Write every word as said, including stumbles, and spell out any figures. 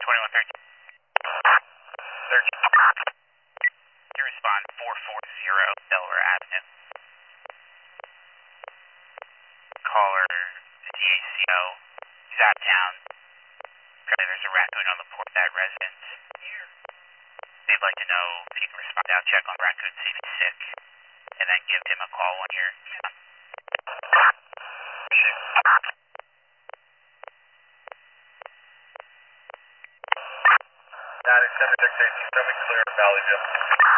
twenty-one thirteen. thirteen. You respond four four zero Delaware Avenue. Caller, the D A C O. He's out of town. There's a raccoon on the porch at residence. They'd like to know if you can respond out, check on raccoon, see if he's sick, and then give him a call when you're done. Nine seven six eight, coming clear, Valley View.